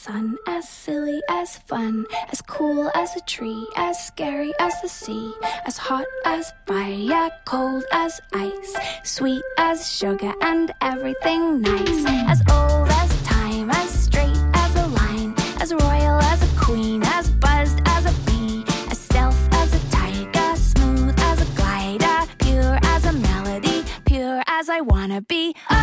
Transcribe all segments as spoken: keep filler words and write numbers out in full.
sun, as silly as fun, as cool as a tree, as scary as the sea, as hot as fire, cold as ice, sweet as sugar and everything nice, as old as time, as straight as a line, as royal as a queen, as buzzed as a bee, as stealth as a tiger, smooth as a glider, pure as a melody, pure as I wanna be. Oh,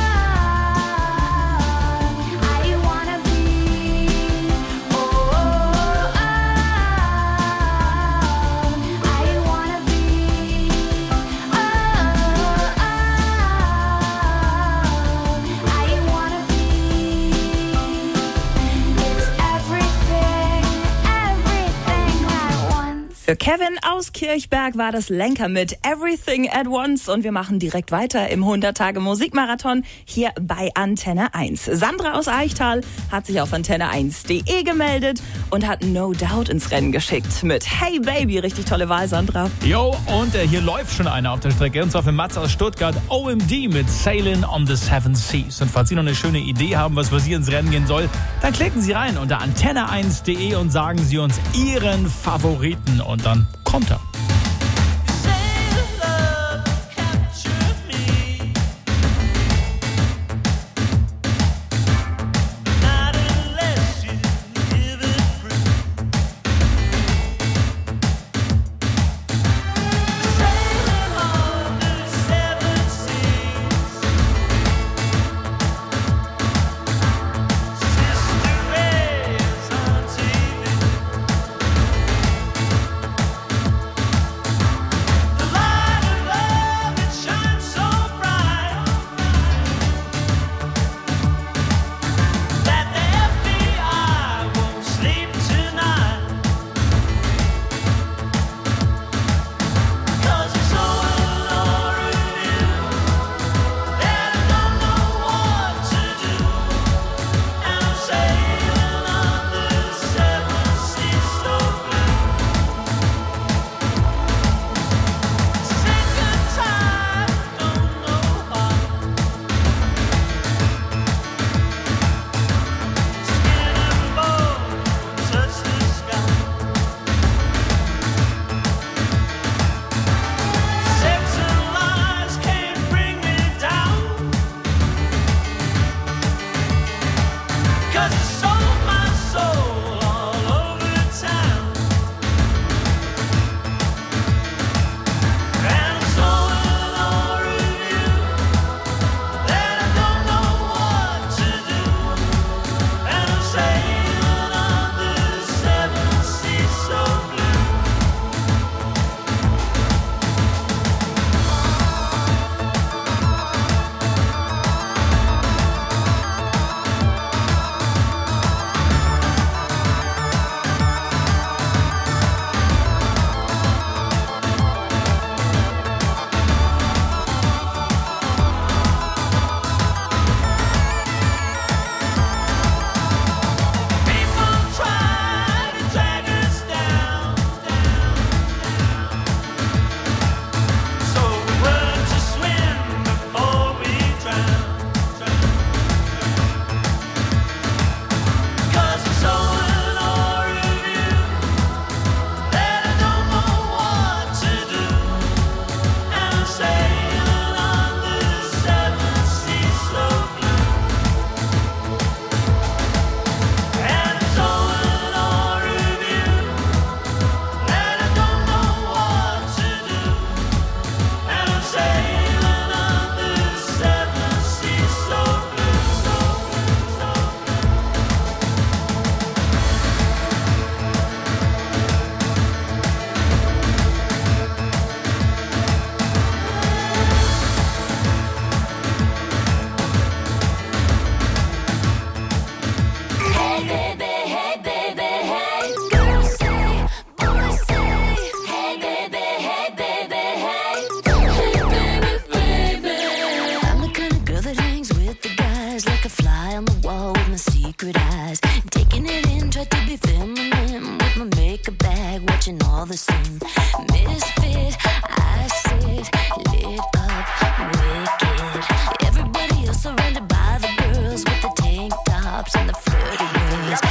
Für Kevin aus Kirchberg war das Lenker mit Everything at Once und wir machen direkt weiter im hundert-Tage-Musikmarathon hier bei Antenne eins. Sandra aus Eichtal hat sich auf antenne eins punkt de gemeldet und hat No Doubt ins Rennen geschickt mit Hey Baby. Richtig tolle Wahl, Sandra. Jo, und äh, hier läuft schon einer auf der Strecke und zwar für Mats aus Stuttgart, O M D mit Sailing on the Seven Seas. Und falls Sie noch eine schöne Idee haben, was für Sie ins Rennen gehen soll, dann klicken Sie rein unter antenne eins punkt de und sagen Sie uns Ihren Favoriten. Und dann kommt er. all the same. Misfit, I sit lit up, wicked. Everybody else surrounded by the girls with the tank tops and the flirty words.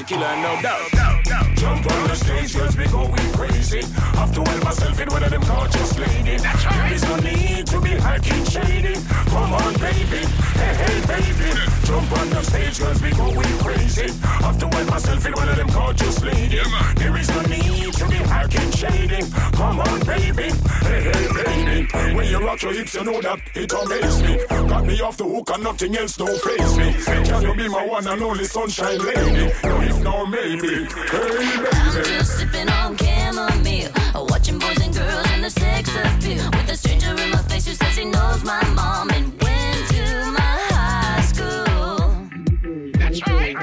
killer, no doubt. Jump on the stage, girls be going crazy. Have to help myself in one of them gorgeous ladies. There is no need to be hacking shady. Come on, baby, hey, hey, baby. Jump on the stage, girls be going crazy. Have to help myself in one of them gorgeous ladies. There is no need to be hacking shady. Come on, baby, hey, hey, baby. When you rock your hips, you know that it amazes me. Got me off the hook and nothing else don't face me. Can you be my one and only sunshine lady? No, if no, maybe. Hey, baby. I'm just sipping on chamomile, watching boys and girls in the sex appeal. With a stranger in my face who says he knows my mom and went to my high school. That's right.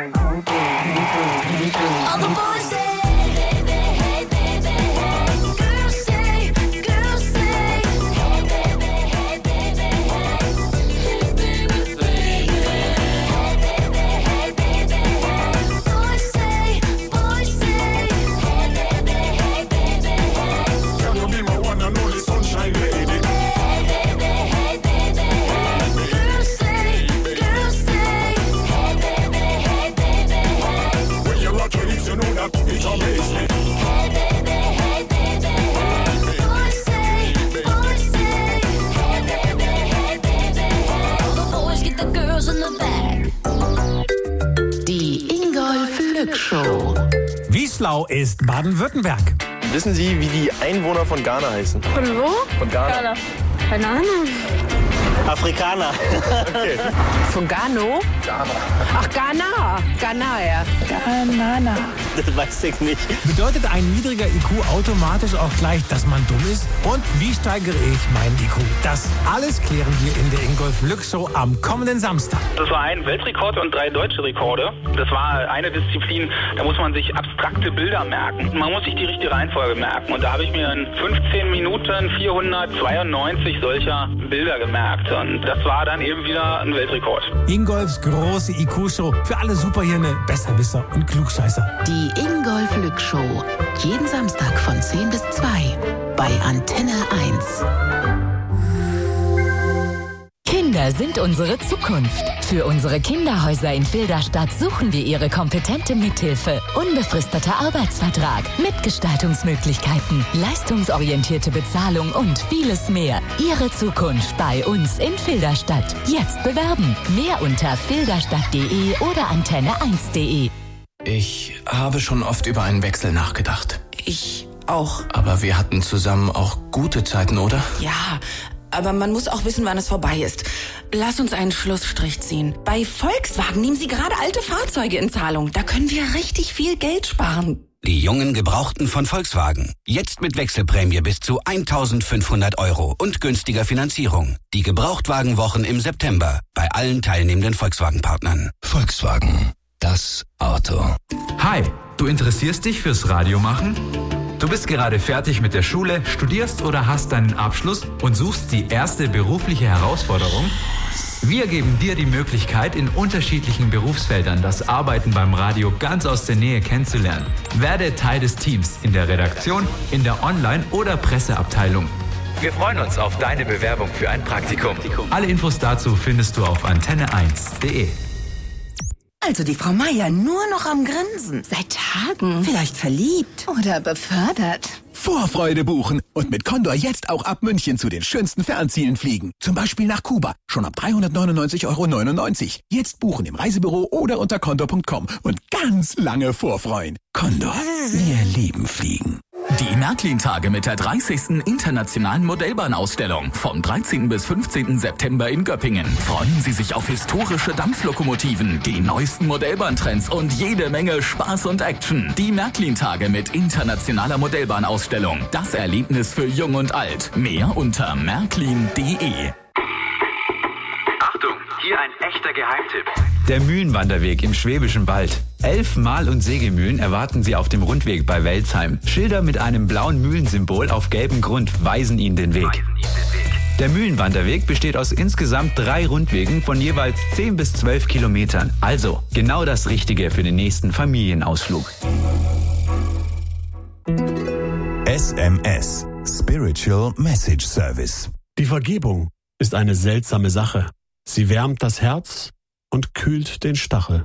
All the boys say, hey baby, hey baby, hey. Girls say, girls say, hey baby, hey baby, hey. Hey baby, baby, hey baby, hey baby, hey. Boys say, boys say, hey baby, hey baby, hey. Can you be my one and only sunshine lady? Hey baby, hey baby, hey. Girls say, girls say, hey baby, hey baby, hey. When you rock your hips, you know that it amazes me. Hey baby, hey baby, hey. Boys say, boys say, hey baby, hey baby, hey. All the boys get the girls in the back. Die Ingolf Lück Show. Wieslau ist Baden-Württemberg. Wissen Sie, wie die Einwohner von Ghana heißen? Von wo? Von Ghana. Ghana. Keine Ahnung. Afrikaner. Okay. Von Gano? Ghana. Ach, Ghana. Ghana, ja. Banana. Das weiß ich nicht. Bedeutet ein niedriger I Q automatisch auch gleich, dass man dumm ist? Und wie steigere ich meinen I Q? Das alles klären wir in der Ingolf Lück Show am kommenden Samstag. Das war ein Weltrekord und drei deutsche Rekorde. Das war eine Disziplin, da muss man sich abstrakte Bilder merken. Man muss sich die richtige Reihenfolge merken. Und da habe ich mir in fünfzehn Minuten vierhundertzweiundneunzig solcher Bilder gemerkt. Und das war dann eben wieder ein Weltrekord. Ingolfs große I Q-Show für alle Superhirne, Besserwisser und Klugscheißer. Die Ingolf Lück Show. Jeden Samstag von zehn bis zwei bei Antenne eins. Kinder sind unsere Zukunft. Für unsere Kinderhäuser in Filderstadt suchen wir Ihre kompetente Mithilfe. Unbefristeter Arbeitsvertrag, Mitgestaltungsmöglichkeiten, leistungsorientierte Bezahlung und vieles mehr. Ihre Zukunft bei uns in Filderstadt. Jetzt bewerben. Mehr unter filderstadt punkt de oder antenne eins punkt de. Ich habe schon oft über einen Wechsel nachgedacht. Ich auch. Aber wir hatten zusammen auch gute Zeiten, oder? Ja, aber man muss auch wissen, wann es vorbei ist. Lass uns einen Schlussstrich ziehen. Bei Volkswagen nehmen Sie gerade alte Fahrzeuge in Zahlung. Da können wir richtig viel Geld sparen. Die jungen Gebrauchten von Volkswagen. Jetzt mit Wechselprämie bis zu eintausendfünfhundert Euro und günstiger Finanzierung. Die Gebrauchtwagenwochen im September bei allen teilnehmenden Volkswagen-Partnern. Volkswagen. Das Auto. Hi, du interessierst dich fürs Radio machen? Du bist gerade fertig mit der Schule, studierst oder hast deinen Abschluss und suchst die erste berufliche Herausforderung? Wir geben dir die Möglichkeit, in unterschiedlichen Berufsfeldern das Arbeiten beim Radio ganz aus der Nähe kennenzulernen. Werde Teil des Teams in der Redaktion, in der Online- oder Presseabteilung. Wir freuen uns auf deine Bewerbung für ein Praktikum. Alle Infos dazu findest du auf antenne eins punkt de. Also die Frau Meier nur noch am Grinsen. Seit Tagen. Vielleicht verliebt. Oder befördert. Vorfreude buchen und mit Condor jetzt auch ab München zu den schönsten Fernzielen fliegen. Zum Beispiel nach Kuba. Schon ab dreihundertneunundneunzig Euro neunundneunzig. Jetzt buchen im Reisebüro oder unter condor punkt com und ganz lange vorfreuen. Condor. Wir lieben Fliegen. Die Märklin-Tage mit der dreißigsten Internationalen Modellbahnausstellung vom dreizehnten bis fünfzehnten September in Göppingen. Freuen Sie sich auf historische Dampflokomotiven, die neuesten Modellbahntrends und jede Menge Spaß und Action. Die Märklin-Tage mit internationaler Modellbahnausstellung. Das Erlebnis für Jung und Alt. Mehr unter märklin punkt de. Achtung, hier ein echter Geheimtipp. Der Mühlenwanderweg im Schwäbischen Wald. Elf Mal- und Sägemühlen erwarten Sie auf dem Rundweg bei Welzheim. Schilder mit einem blauen Mühlensymbol auf gelbem Grund weisen Ihnen den Weg. Der Mühlenwanderweg besteht aus insgesamt drei Rundwegen von jeweils zehn bis zwölf Kilometern. Also genau das Richtige für den nächsten Familienausflug. S M S – Spiritual Message Service. Die Vergebung ist eine seltsame Sache. Sie wärmt das Herz und kühlt den Stachel.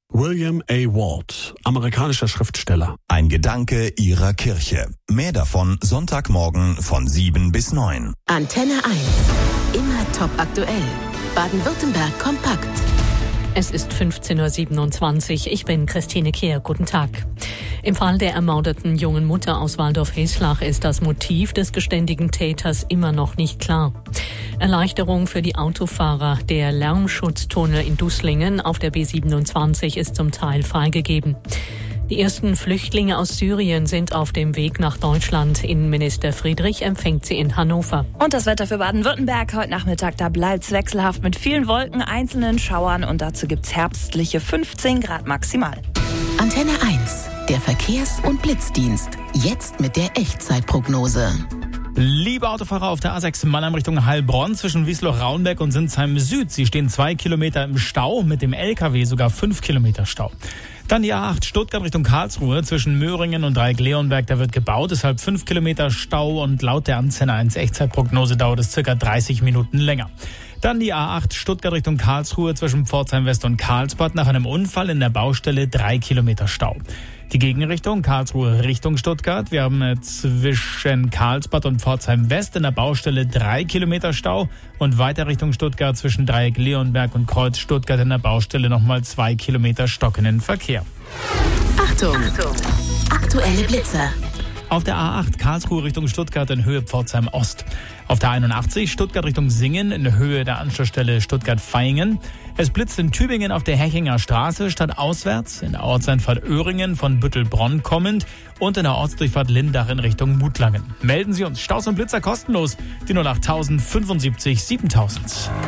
William A. Ward, amerikanischer Schriftsteller. Ein Gedanke Ihrer Kirche. Mehr davon Sonntagmorgen von sieben bis neun. Antenne eins. Immer top aktuell. Baden-Württemberg kompakt. Es ist fünfzehn Uhr siebenundzwanzig. Ich bin Christine Kehr. Guten Tag. Im Fall der ermordeten jungen Mutter aus Waldorf-Heslach ist das Motiv des geständigen Täters immer noch nicht klar. Erleichterung für die Autofahrer. Der Lärmschutztunnel in Dusslingen auf der B siebenundzwanzig ist zum Teil freigegeben. Die ersten Flüchtlinge aus Syrien sind auf dem Weg nach Deutschland. Innenminister Friedrich empfängt sie in Hannover. Und das Wetter für Baden-Württemberg heute Nachmittag, da bleibt's wechselhaft mit vielen Wolken, einzelnen Schauern und dazu gibt's herbstliche fünfzehn Grad maximal. Antenne eins, der Verkehrs- und Blitzdienst. Jetzt mit der Echtzeitprognose. Liebe Autofahrer auf der A sechs Mannheim Richtung Heilbronn zwischen Wiesloch-Raunberg und Sinsheim Süd. Sie stehen zwei Kilometer im Stau, mit dem L K W sogar fünf Kilometer Stau. Dann die A acht Stuttgart Richtung Karlsruhe zwischen Möhringen und Dreieck-Leonberg. Da wird gebaut, deshalb fünf Kilometer Stau und laut der Antenne eins Echtzeitprognose dauert es circa dreißig Minuten länger. Dann die A acht Stuttgart Richtung Karlsruhe zwischen Pforzheim West und Karlsbad. Nach einem Unfall in der Baustelle drei Kilometer Stau. Die Gegenrichtung Karlsruhe Richtung Stuttgart. Wir haben zwischen Karlsbad und Pforzheim West in der Baustelle drei Kilometer Stau und weiter Richtung Stuttgart zwischen Dreieck Leonberg und Kreuz Stuttgart in der Baustelle nochmal zwei Kilometer stockenden Verkehr. Achtung! Achtung. Aktuelle Blitzer. Auf der A acht Karlsruhe Richtung Stuttgart in Höhe Pforzheim Ost. Auf der einundachtzig Stuttgart Richtung Singen in Höhe der Anschlussstelle Stuttgart-Vaihingen. Es blitzt in Tübingen auf der Hechinger Straße stadtauswärts, in der Ortseinfahrt Öhringen von Büttelbronn kommend und in der Ortsdurchfahrt Lindach in Richtung Mutlangen. Melden Sie uns Staus und Blitzer kostenlos, die null acht null fünfundsiebzig siebentausend.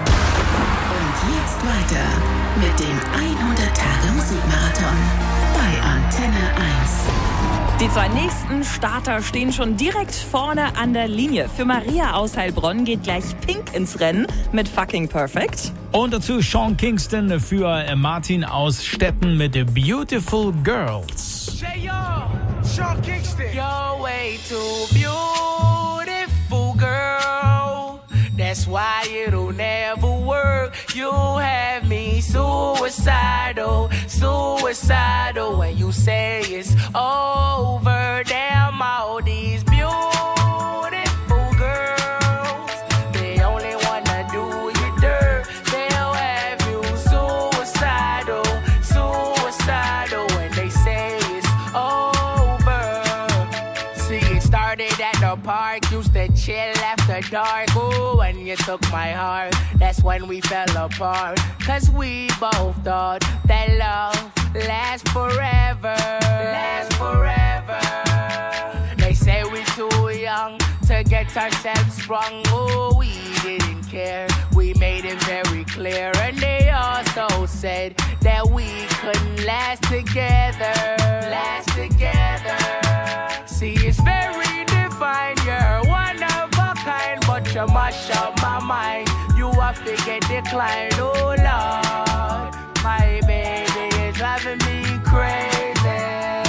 Und jetzt weiter mit dem hundert Tage Musikmarathon bei Antenne eins. Die zwei nächsten Starter stehen schon direkt vorne an der Linie. Für Maria aus Heilbronn geht gleich Pink ins Rennen mit Fucking Perfect. Und dazu Sean Kingston für Martin aus Stetten mit Beautiful Girls. Hey yo, Sean Kingston. You're way too beautiful, girl. That's why it'll never work. You have me suicidal, suicidal when you say it's over. Damn, all these beautiful girls, they only wanna do you dirt. They'll have you suicidal, suicidal when they say it's over. See, it started at the park, used to chill after dark. Ooh, when you took my heart, that's when we fell apart. Cause we both thought that love lasts forever. Lasts forever. They say we're too young to get ourselves sprung. Oh, we didn't care. We made it very clear. And they also said that we couldn't last together. Last together. See, it's very defined. You're one of a kind, but you mash up my mind. You have to get declined. Oh, Lord, my baby is driving me crazy.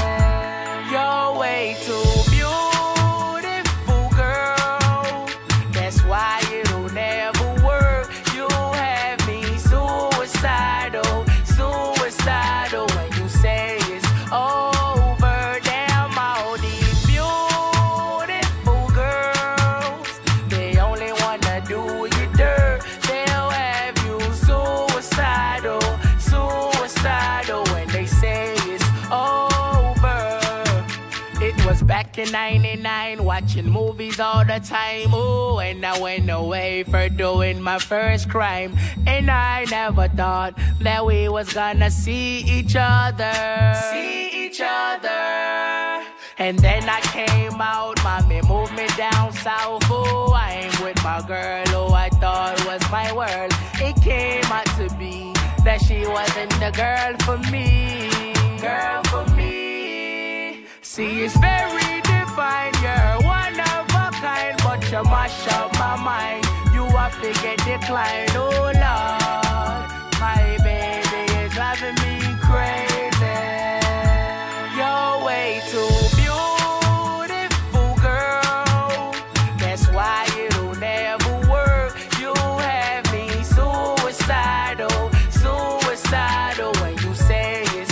You're way too beautiful, girl. That's why it'll never work. You have me suicidal, suicidal when you say it's over. Damn, all these beautiful girls, they only wanna do you dirt. They'll have you suicidal, suicidal when they say it's over. It was back in ninety-nine, watching movies all the time. Ooh, and I went away for doing my first crime. And I never thought that we was gonna see each other. See each other. And then I came out, mommy moved me down south. Oh, I'm with my girl who I thought was my world. It came out to be that she wasn't the girl for me. Girl for me. See, it's very defined. You're one of a kind, but you mash up my mind. You have to get declined. Oh, Lord, my baby is driving me crazy. You're way too beautiful, girl. That's why it'll never work. You have me suicidal, suicidal when you say it's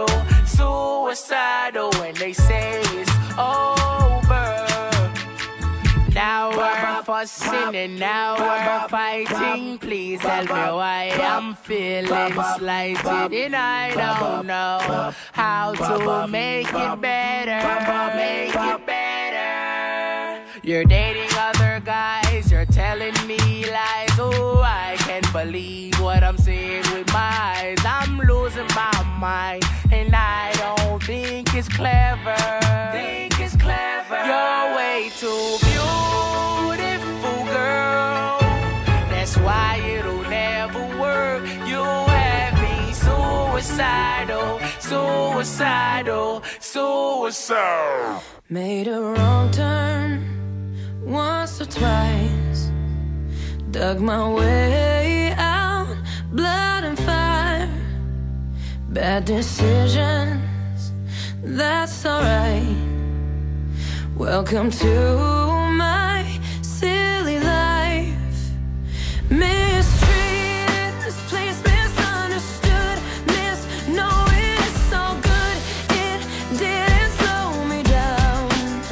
suicidal, suicidal when they say it's over. Now we're fussing and now we're fighting. Please tell me why I'm feeling slighted and I don't know how to make it better, make it better. You're dating other guys, you're telling me lies. Oh, I can't believe what I'm seeing with my eyes. I'm losing my mind and I don't think it's clever. Think it's clever. You're way too beautiful, girl. That's why it'll never work. You have me suicidal, suicidal, suicidal. Made a wrong turn once or twice. Dug my way out, blood and fire. Bad decisions, that's alright. Welcome to my silly life. Mistreated, misplaced, misunderstood. Miss knowing it's so good, it didn't slow me down.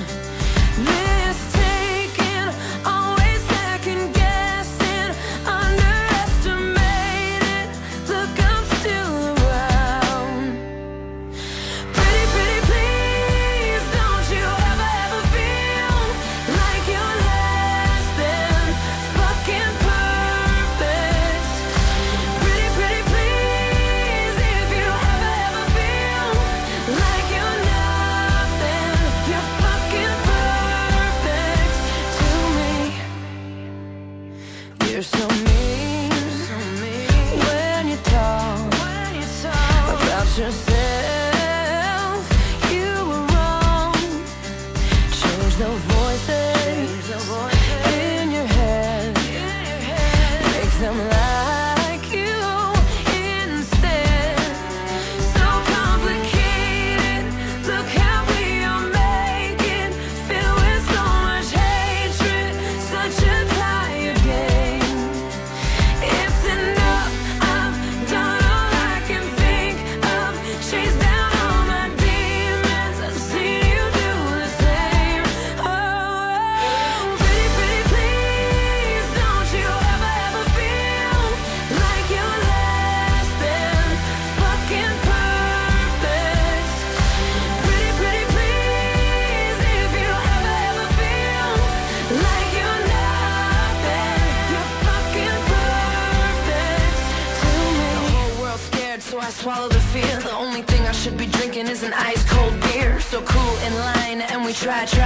Mistaken, always second guessing, underestimated. Look, I'm still around. Pretty, pretty, please, don't you ever, ever feel like you're less than fucking perfect. Pretty, pretty, please, if you ever, ever feel like you're nothing, you're fucking perfect to me. You're so mean when you talk about yourself. You were wrong. Change the voices in your head. Make them like you instead. So complicated. Look how we are making. Filled with so much hatred. Such a tired game. It's enough. I've done all I can think of. Chased down all my demons. I've seen you do the same. Oh, pretty, pretty, please, don't you ever, ever feel like you're less than fucking perfect. Pretty, pretty, please, if you ever, ever feel like you're nothing, you're fucking perfect to me. The whole world's scared, so I swallow the fear. The only thing I should be drinking is an ice cold beer. So cool in line, and we try, try.